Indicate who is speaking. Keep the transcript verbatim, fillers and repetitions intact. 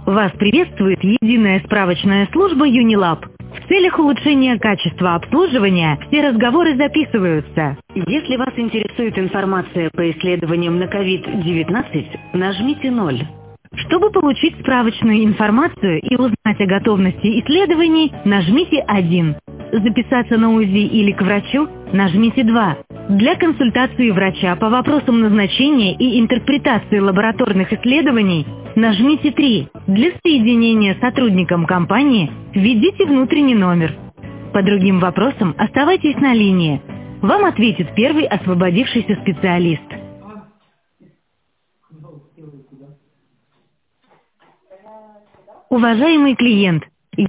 Speaker 1: Вас приветствует единая справочная служба Юнилаб. В целях улучшения качества обслуживания все разговоры записываются. Если вас интересует информация по исследованиям на ковид девятнадцать, нажмите ноль. Чтобы получить справочную информацию и узнать о готовности исследований, нажмите один. Записаться на УЗИ или к врачу, нажмите два. Для консультации врача по вопросам назначения и интерпретации лабораторных исследований, нажмите три. Для соединения с сотрудником компании введите внутренний номер. По другим вопросам оставайтесь на линии. Вам ответит первый освободившийся специалист. Уважаемый клиент,